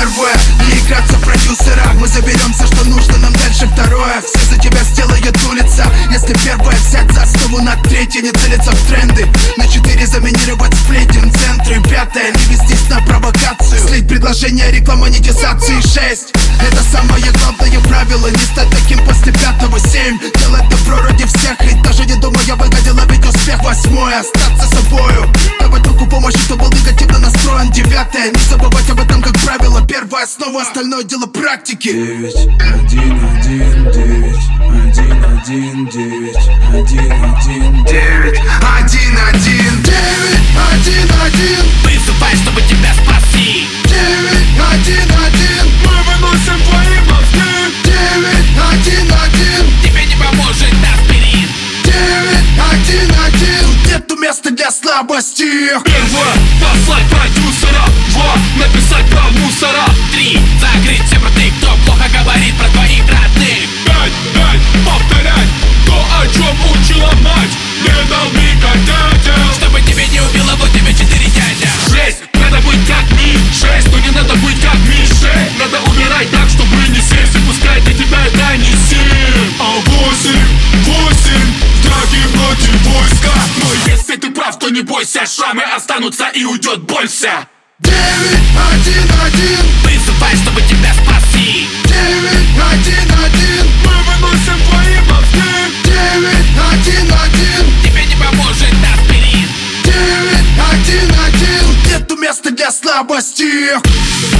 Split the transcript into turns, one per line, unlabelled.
первое, не играться в продюсера. Мы заберем все, что нужно нам дальше второе. Все за тебя сделает улица. Если первое взять за основу, на третье не целиться в тренды. На 4 заминировать сплетен центры. Пятое, не вестись на провокацию. Слить предложение, реклама, монетизации. 6, это самое главное правило. Не стать таким после 5-го. 7, делать добро ради всех и даже не думая выгодила ведь успех. 8, остаться собою, давать руку помощи, кто был негативно настроен. 9, не забывать об этом как правило. Первая основа, остальное дело практики.
9, 1, 1, 9, 1, 1, 9, 1, 1, 9,
1, 1, 9, 1, 1.
Высыпай, чтобы тебя спасти.
9, 1, 1.
Мы выносим твои мозги.
9, 1, 1.
Тебе не поможет аспирин.
9, 1, 1. Нету места для слабости.
Первое, послать продюсера. 2, написать про мусора. 3, закрыть все рты, кто плохо говорит про твоих родных. 5, повторять то, о чем учила мать. Не долби, как дядя, чтобы тебе не убило, вот тебе 4 дядя. 6, надо быть как Ми. 6, но не надо быть как Мише. Надо умирать так, чтобы не сесть. И пускай для тебя это не 7, а 8, в драке против войска. Но если ты прав, то не бойся, шрамы останутся и уйдет больше.
9, 1, 1.
Высыпай, чтобы тебя спасти.
9, 1, 1.
Мы выносим твои мозги.
9, 1, 1.
Тебе не поможет аспирин.
9, 1, 1. Нету места для слабости.